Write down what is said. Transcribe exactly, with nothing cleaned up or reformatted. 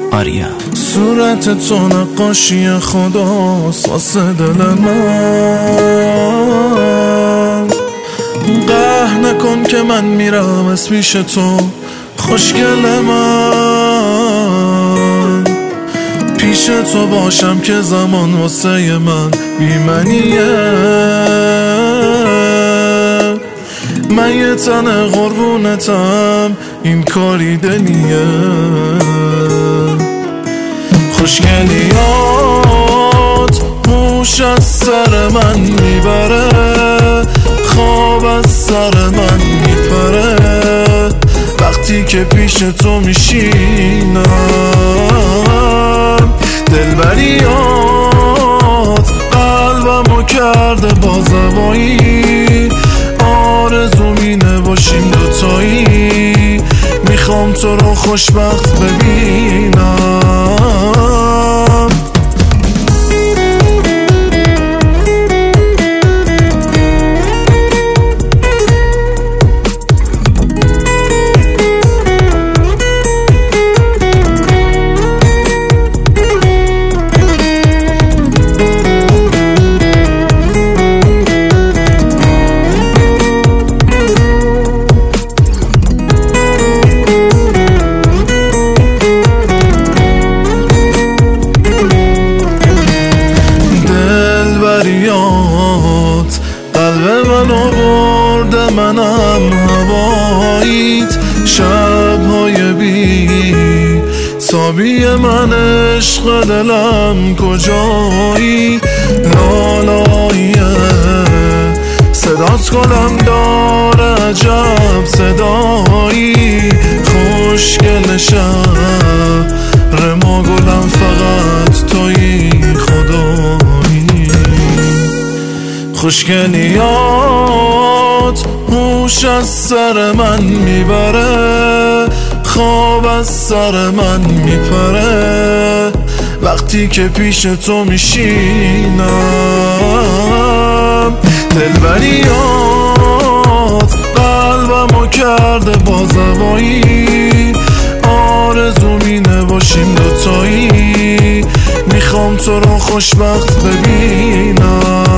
آریا. صورت تو نقاشی خداست واسه دل من، قهر نکن که من میرم از پیش تو خوشگل من، پیش تو باشم که زمان واسه من بی‌معنیه. من یه تن قربونتم، این کاری دلیه. خوشگلیات هوش از سر من میبره، خواب از سر من میپره، وقتی که پیش تو میشینم. دلبریات قلبمو کرده با زبایی، آرزو مینه باشیم دوتایی، میخوام تو رو خوشبخت ببینم. قلب منو برده، منم هواییت، شبهای بی تابی من، عشق دلم کجایی؟ لالاییه صدات گلم داره عجب صدایی، خوشگل شهر ما گلم فقط تویی خدایی. خوشگلیات هوش از سر من میبره، خواب از سر من میپره، وقتی که پیش تو میشینم. دلبریات قلبمو کرده با زبایی، آرزو مینه باشیم دوتایی، میخوام تو رو خوشبخت ببینم.